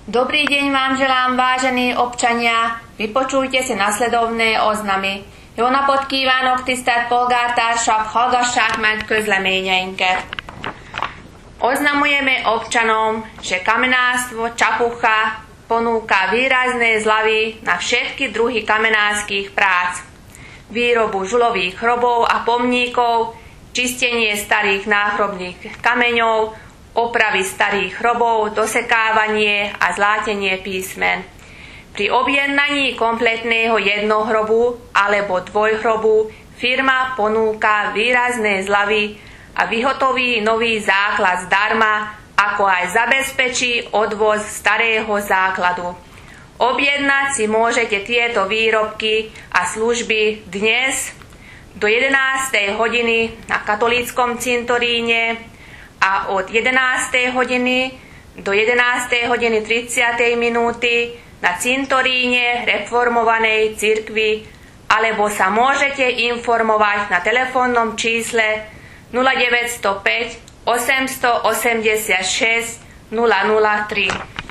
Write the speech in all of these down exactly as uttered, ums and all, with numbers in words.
Dobrý deň vám želám, vážení občania. Vypočujte si nasledovné oznamy. Jó napot kívánok, tisztelt polgártársak, hallgassák meg közleményeinket. Oznamujeme občanom, že kamenárstvo Čapucha ponúka výrazné zľavy na všetky druhy kamenárskych prác. Výrobu žulových hrobov a pomníkov, čistenie starých náhrobných kameňov, opravy starých hrobov, dosekávanie a zlátenie písmen. Pri objednaní kompletného jednohrobu alebo dvojhrobu firma ponúka výrazné zľavy a vyhotoví nový základ zdarma, ako aj zabezpečí odvoz starého základu. Objednať si môžete tieto výrobky a služby dnes do jedenástej hodiny na katolíckom cintoríne a od jedenástej hodiny do jedenástej hodiny tridsiatej minúty na cintoríne reformovanej cirkvi, alebo sa môžete informovať na telefónnom čísle nula deväť nula päť osem osem šesť nula nula tri.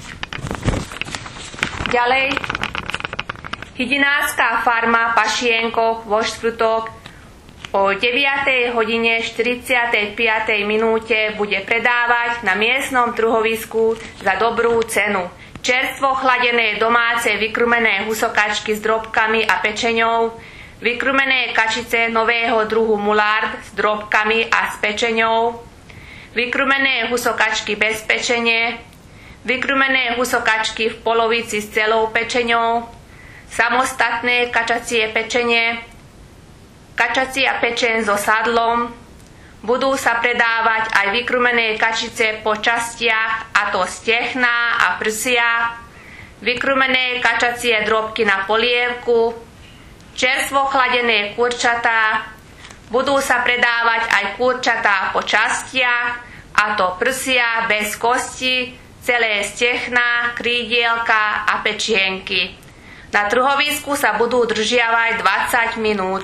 Ďalej, hydinárska farma Pašienkoch vo Štvrtok o deviatej hodine štyridsiatej piatej minúte bude predávať na miestnom trhovisku za dobrú cenu čerstvo chladené domáce vykrumené husokačky s drobkami a pečeňou, vykrumené kačice nového druhu mulard s drobkami a s pečeňou, vykrumené husokačky bez pečenie, vykrumené husokačky v polovici s celou pečeňou, samostatné kačacie pečenie, kačacia pečeň so sadlom. Budú sa predávať aj vykrumené kačice po častiach, a to stehná a prsia, vykrumené kačacie drobky na polievku, čerstvo chladené kurčatá. Budú sa predávať aj kurčatá po častiach, a to prsia bez kosti, celé stehná, krídielka a pečienky. Na trhovisku sa budú držiavať dvadsať minút.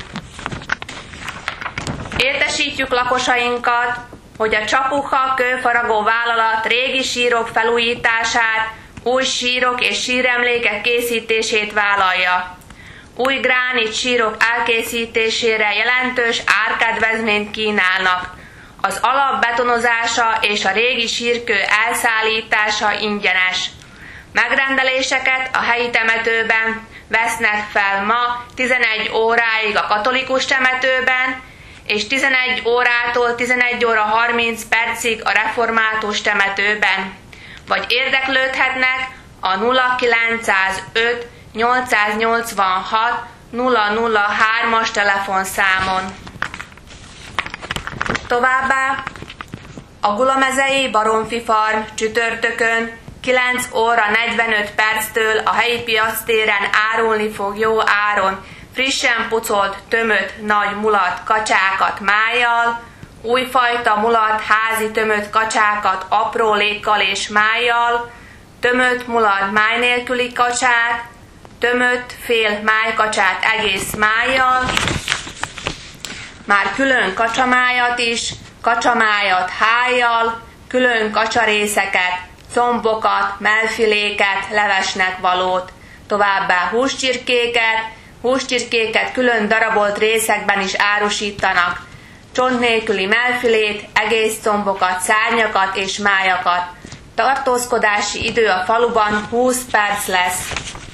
Értesítjük lakosainkat, hogy a Csapucha kőfaragó vállalat régi sírok felújítását, új sírok és síremlékek készítését vállalja. Új gránit sírok elkészítésére jelentős árkedvezményt kínálnak. Az alap betonozása és a régi sírkő elszállítása ingyenes. Megrendeléseket a helyi temetőben vesznek fel ma tizenegy óráig a katolikus temetőben, és tizenegy órától tizenegy óra harminc percig a református temetőben. Vagy érdeklődhetnek a nulla kilencszázöt nyolcszáznyolcvanhat nulla nulla hármas telefonszámon. Továbbá a Gulamezei Baromfi Farm csütörtökön kilenc óra negyvenöt perctől a helyi piactéren árulni fog jó áron frissen pucolt, tömött nagy mulat kacsákat májjal, újfajta mulat házi tömött kacsákat aprólékkal és májjal, tömött mulat máj nélküli kacsát, tömött fél májkacsát egész májjal, már külön kacsamájat is, kacsamájat hájjal, külön kacsarészeket, combokat, mellfiléket, levesnek valót, továbbá húscsirkéket, húscsirkéket külön darabolt részekben is árusítanak, csont nélküli mellfilét, egész combokat, szárnyakat és májakat. Tartózkodási idő a faluban húsz perc lesz.